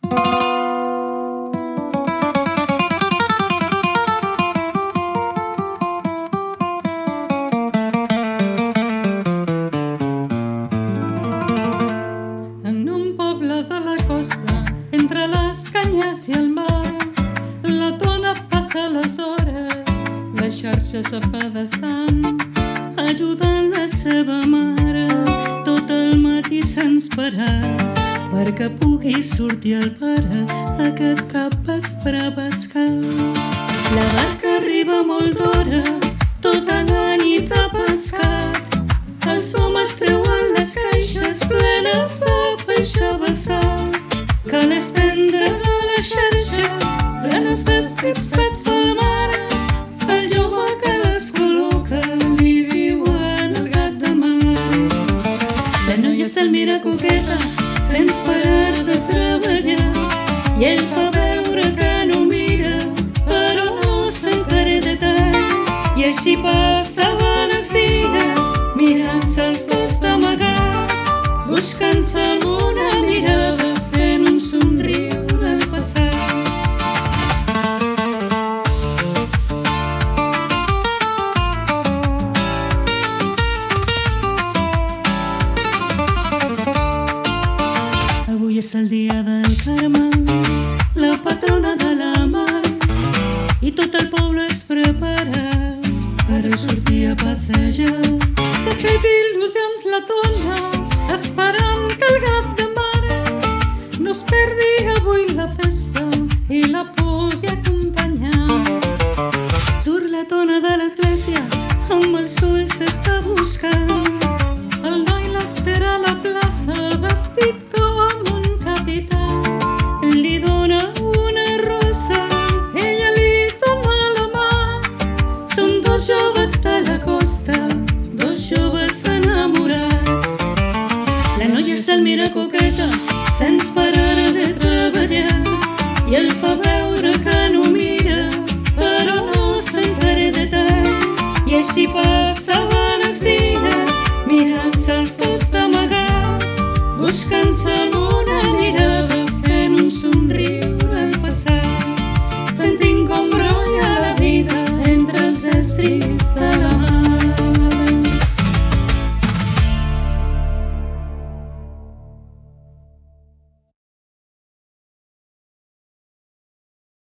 En un poble de la costa, entre les canyes i el mar, la dona passa les hores, les xarxes apedaçant, ajudant la seva mare tot el matí sense parar, perquè pugui sortir el pare aquest cap vespre a pescar. La barca arriba molt d'hora, tota la nit ha pescat. Els homes treuen les caixes plenes de peix abassat, que les tendren a les xarxes plenes d'escrits fets pel mar. El jove que les col·loca li diuen el gat de mar. La noia se'l mira coqueta sense parar de treballar, i ell fa veure que no mira, però no s'encare de tall. I així passaven els dies, mirant-se els dos d'amagat, buscant-se amb una mirada, fent un somriure al passat. Avui és el dia del Carme, la patrona de la mar, i tot el poble es prepara per sortir a passejar. S'ha fet il·lusions la dona, esperant que el gat de mar no es perdi avui la festa i la pugui acompanyar. Surt la dona de l'església, amb els ulls s'està buscant. El noi l'espera a la plaça, vestit com un capità. Ell li dona una rosa, ella li dona la mà. Són dos joves de la costa, dos joves enamorats. La noia se'l mira coqueta, sense parar de treballar, i ell fa veure que no mira, però no s'encare de tall. I així